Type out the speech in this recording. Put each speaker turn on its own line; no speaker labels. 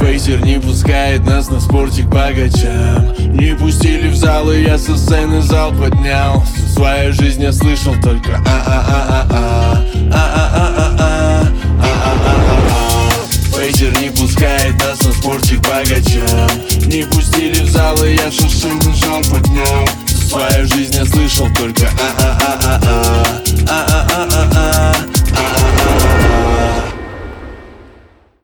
Вейзер не пускает нас на спортик богачам. Не пустили в зал, и я со сцены зал поднял. Всю свою жизнь я слышал только Вейзер не пускает нас на спортик богачам. Не пустили в зал, и я со сцены зал поднял. Всю свою жизнь я слышал только